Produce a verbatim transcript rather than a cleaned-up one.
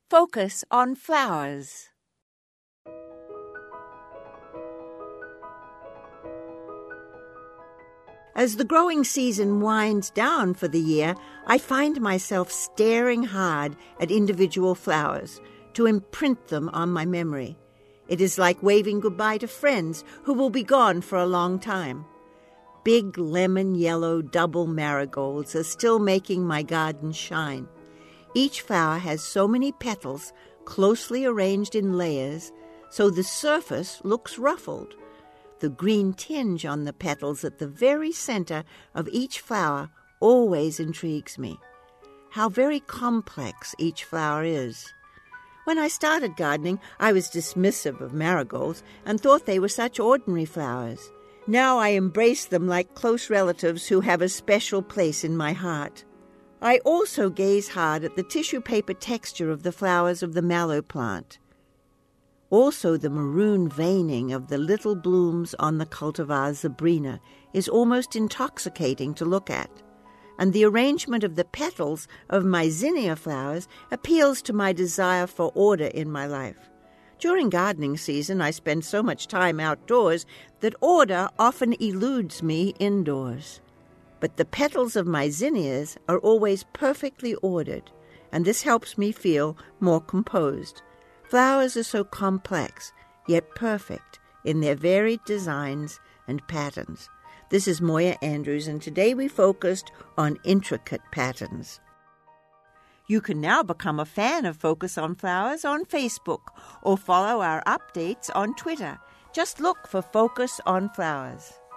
Focus on flowers. As the growing season winds down for the year, I find myself staring hard at individual flowers to imprint them on my memory. It is like waving goodbye to friends who will be gone for a long time. Big lemon yellow double marigolds are still making my garden shine. Each flower has so many petals closely arranged in layers, so the surface looks ruffled. The green tinge on the petals at the very center of each flower always intrigues me. How very complex each flower is. When I started gardening, I was dismissive of marigolds and thought they were such ordinary flowers. Now I embrace them like close relatives who have a special place in my heart. I also gaze hard at the tissue paper texture of the flowers of the mallow plant. Also, the maroon veining of the little blooms on the cultivar Zebrina is almost intoxicating to look at, and the arrangement of the petals of my zinnia flowers appeals to my desire for order in my life. During gardening season, I spend so much time outdoors that order often eludes me indoors. But the petals of my zinnias are always perfectly ordered, and this helps me feel more composed. Flowers are so complex, yet perfect in their varied designs and patterns. This is Moya Andrews, and today we focused on intricate patterns. You can now become a fan of Focus on Flowers on Facebook or follow our updates on Twitter. Just look for Focus on Flowers.